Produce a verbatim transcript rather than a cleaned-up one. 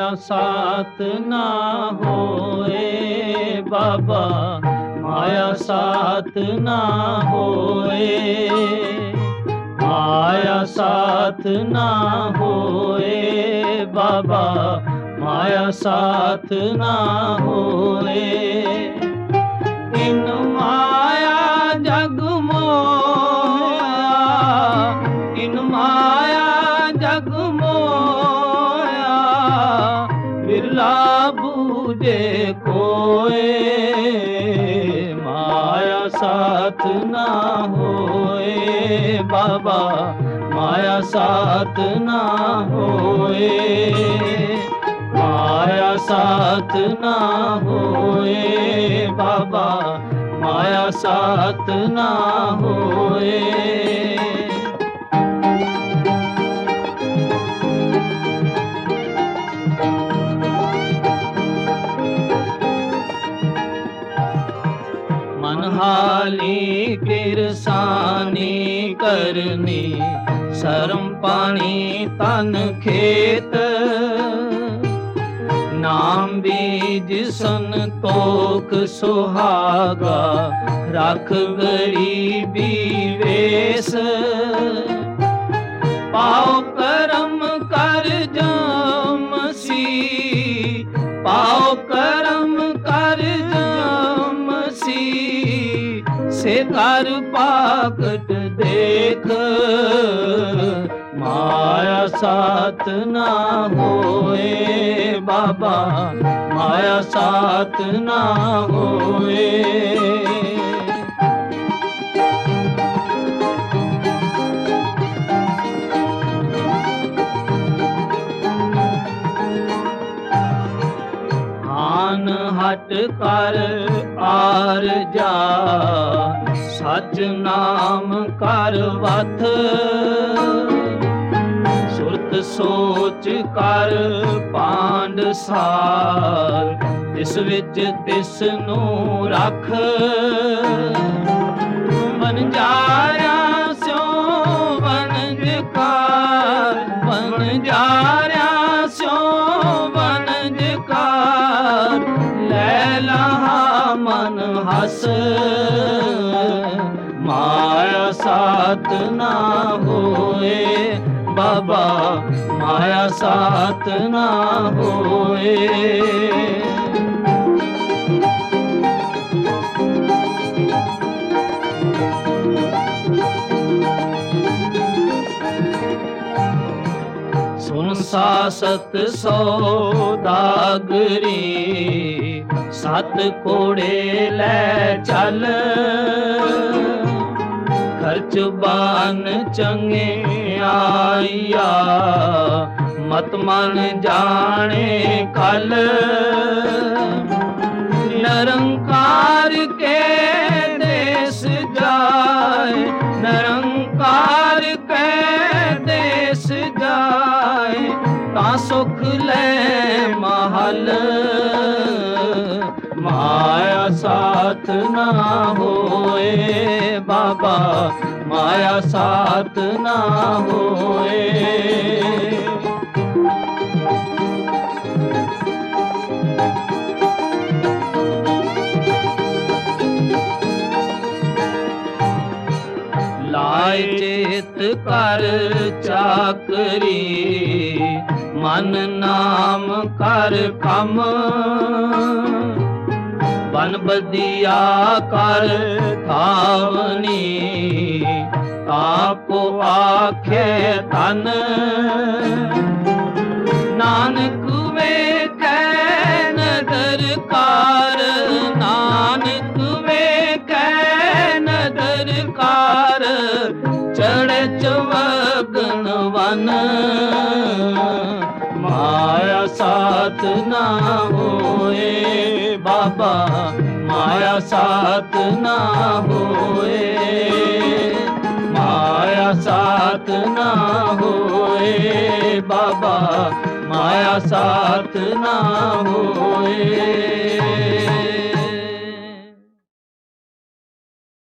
साथ ना होए बाबा, माया साथ ना होए, माया साथ ना होए बाबा, माया साथ ना होए। इन माया जग मोया, इन माया जग मोया, बिरला बूझे कोए, माया साथ ना होए बाबा, माया साथ ना होए, माया साथ ना होए बाबा, माया साथ ना होए। मनहाली किरसानी करनी, शर्म पानी तन खेत, नाम बीज सन तोख सुहागा, रख गरीबी वेस, पाओ करम कर जमसी, पाओ करम कर जमसी, से कर पाकट देख, माया साथ ना होए बाबा, माया साथ ना होए। आन हट कर आर जा, सच नाम कर वथ, सुरत सोच कर पांड सार, तिस विच तिस नू रख, बनजारा स्यों बनजकार, बनजारा स्यों बनजकार, लैला मन हस, माया साथ ना होए बाबा, माया साथ ना होए। सुन सासत सौदागरी, सत कोड़े ले चल, खर्च बान चंगे आया, मत मन जाने कल, निरंकार के देश जाए, निरंकार के देश जाए, ता सुख ले महल, माया साथ ना होए बाबा, माया साथ ना होए। लाए चेत कर चाकरी, मन नाम कर कम, बन बदिया कर थावनी, ताको आखे तन, नानक वेखै नदर कार, नानक वेखै नदर कार, चढ़े चवगन वन, माया साथ ना होए बाबा, माया साथ ना होए, माया साथ ना होए बाबा, माया साथ ना होए।